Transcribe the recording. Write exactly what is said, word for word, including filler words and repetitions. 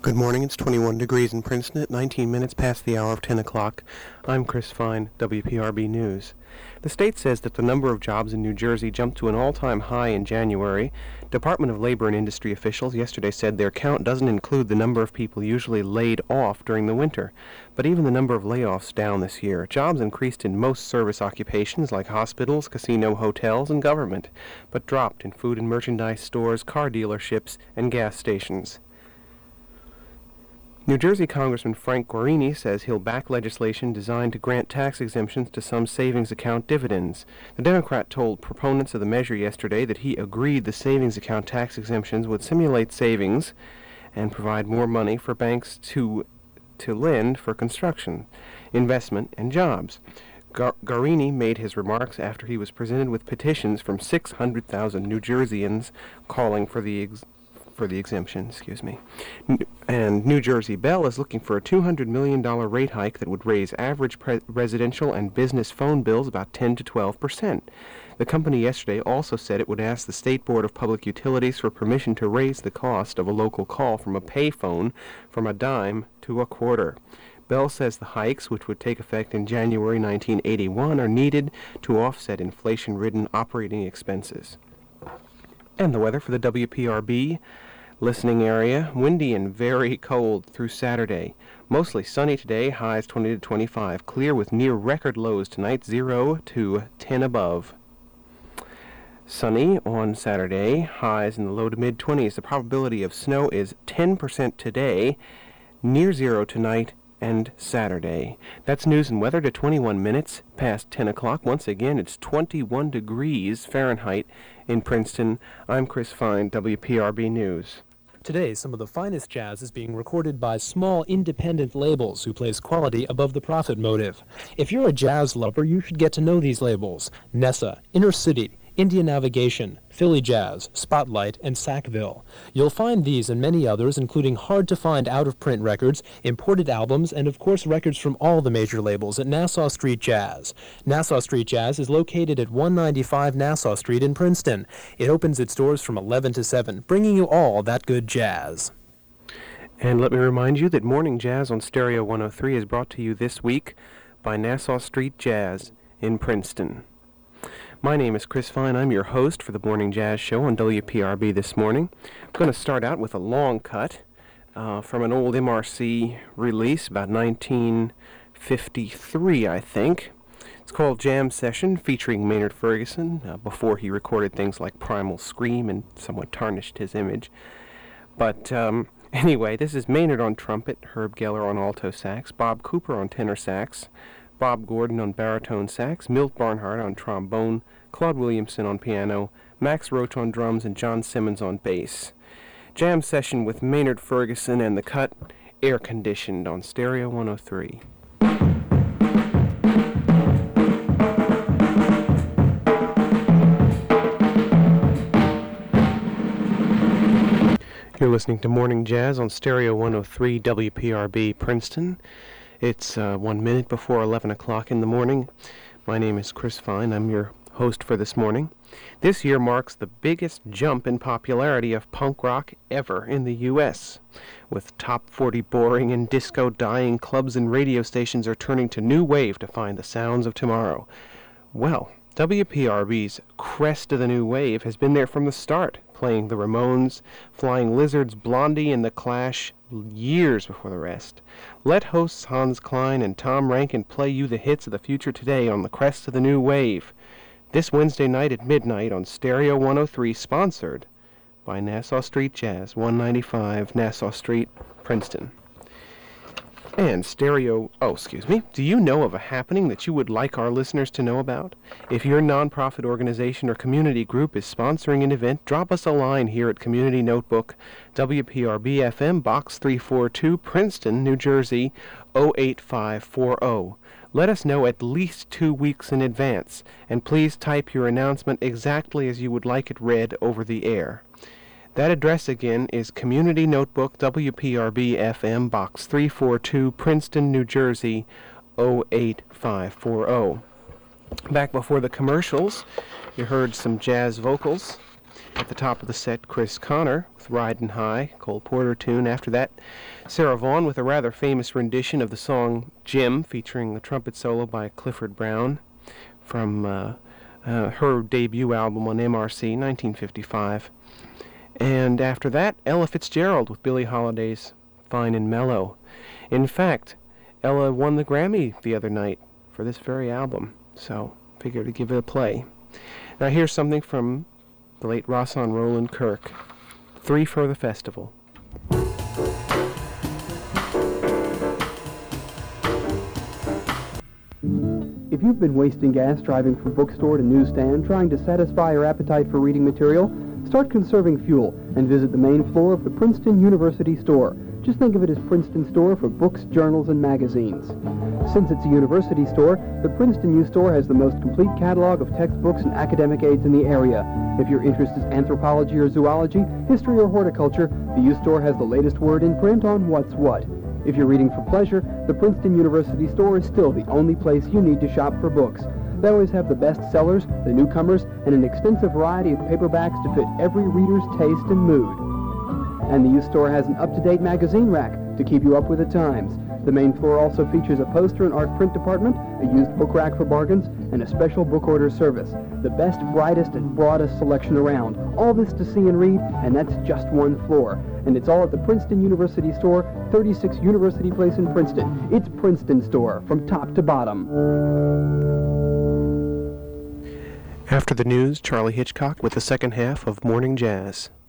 Good morning. It's twenty-one degrees in Princeton at nineteen minutes past the hour of ten o'clock. I'm Chris Fine, W P R B News. The state says that the number of jobs in New Jersey jumped to an all-time high in January. Department of Labor and Industry officials yesterday said their count doesn't include the number of people usually laid off during the winter. But even the number of layoffs down this year. Jobs increased in most service occupations like hospitals, casino, hotels, and government, but dropped in food and merchandise stores, car dealerships, and gas stations. New Jersey Congressman Frank Guarini says he'll back legislation designed to grant tax exemptions to some savings account dividends. The Democrat told proponents of the measure yesterday that he agreed the savings account tax exemptions would simulate savings and provide more money for banks to to lend for construction, investment, and jobs. Gar- Guarini made his remarks after he was presented with petitions from six hundred thousand New Jerseyans calling for the ex- for the exemption, excuse me. And New Jersey Bell is looking for a two hundred million dollars rate hike that would raise average pre- residential and business phone bills about ten to twelve percent. The company yesterday also said it would ask the State Board of Public Utilities for permission to raise the cost of a local call from a payphone from a dime to a quarter. Bell says the hikes, which would take effect in January nineteen eighty-one, are needed to offset inflation-ridden operating expenses. And the weather for the W P R B listening area, windy and very cold through Saturday. Mostly sunny today, highs twenty to twenty-five. Clear with near record lows tonight, zero to ten above. Sunny on Saturday, highs in the low to mid twenties. The probability of snow is ten percent today, near zero tonight and Saturday. That's news and weather to twenty-one minutes past ten o'clock. Once again, it's twenty-one degrees Fahrenheit in Princeton. I'm Chris Fine, W P R B News. Today, some of the finest jazz is being recorded by small independent labels who place quality above the profit motive. If you're a jazz lover, you should get to know these labels: Nessa, Inner City, Indian Navigation, Philly Jazz, Spotlight, and Sackville. You'll find these and many others, including hard-to-find out-of-print records, imported albums, and of course records from all the major labels at Nassau Street Jazz. Nassau Street Jazz is located at one ninety-five Nassau Street in Princeton. It opens its doors from eleven to seven, bringing you all that good jazz. And let me remind you that Morning Jazz on Stereo one oh three is brought to you this week by Nassau Street Jazz in Princeton. My name is Chris Fine. I'm your host for the Morning Jazz Show on W P R B this morning. I'm going to start out with a long cut uh, from an old M R C release, about nineteen fifty-three, I think. It's called Jam Session, featuring Maynard Ferguson, uh, before he recorded things like Primal Scream and somewhat tarnished his image. But um, anyway, this is Maynard on trumpet, Herb Geller on alto sax, Bob Cooper on tenor sax, Bob Gordon on baritone sax, Milt Barnhart on trombone, Claude Williamson on piano, Max Roach on drums, and John Simmons on bass. Jam Session with Maynard Ferguson and the cut Air Conditioned on Stereo one oh three. You're listening to Morning Jazz on Stereo one oh three W P R B Princeton. It's uh, one minute before eleven o'clock in the morning. My name is Chris Fine. I'm your host for this morning. This year marks the biggest jump in popularity of punk rock ever in the U S With top forty boring and disco dying, clubs and radio stations are turning to new wave to find the sounds of tomorrow. Well, W P R B's crest of the new wave has been there from the start, playing the Ramones, Flying Lizards, Blondie, and The Clash years before the rest. Let hosts Hans Klein and Tom Rankin play you the hits of the future today on the crest of the new wave. This Wednesday night at midnight on Stereo one oh three, sponsored by Nassau Street Jazz, one ninety-five Nassau Street, Princeton. And Stereo, oh, excuse me, do you know of a happening that you would like our listeners to know about? If your nonprofit organization or community group is sponsoring an event, drop us a line here at Community Notebook, W P R B F M, Box three forty-two, Princeton, New Jersey, oh eight five four oh. Let us know at least two weeks in advance, and please type your announcement exactly as you would like it read over the air. That address again is Community Notebook, W P R B F M, Box three forty-two, Princeton, New Jersey, oh eight five four oh. Back before the commercials, you heard some jazz vocals At the top of the set, Chris Connor with Ridin' High, Cole Porter tune. After that, Sarah Vaughan with a rather famous rendition of the song Jim, featuring a trumpet solo by Clifford Brown from uh, uh, her debut album on M R C, nineteen fifty-five. And after that, Ella Fitzgerald with Billie Holiday's Fine and Mellow. In fact, Ella won the Grammy the other night for this very album, so figured to give it a play. Now here's something from the late Rosson Roland Kirk, Three for the Festival. If you've been wasting gas driving from bookstore to newsstand trying to satisfy your appetite for reading material, start conserving fuel and visit the main floor of the Princeton University Store. Just think of it as Princeton Store for books, journals, and magazines. Since it's a university store, the Princeton U Store has the most complete catalog of textbooks and academic aids in the area. If your interest is anthropology or zoology, history or horticulture, the U Store has the latest word in print on what's what. If you're reading for pleasure, the Princeton University Store is still the only place you need to shop for books. They always have the best sellers, the newcomers, and an extensive variety of paperbacks to fit every reader's taste and mood. And the U Store has an up-to-date magazine rack to keep you up with the times. The main floor also features a poster and art print department, a used book rack for bargains, and a special book order service. The best, brightest, and broadest selection around. All this to see and read, and that's just one floor. And it's all at the Princeton University Store, thirty-six University Place in Princeton. It's Princeton Store, from top to bottom. After the news, Charlie Hitchcock with the second half of Morning Jazz.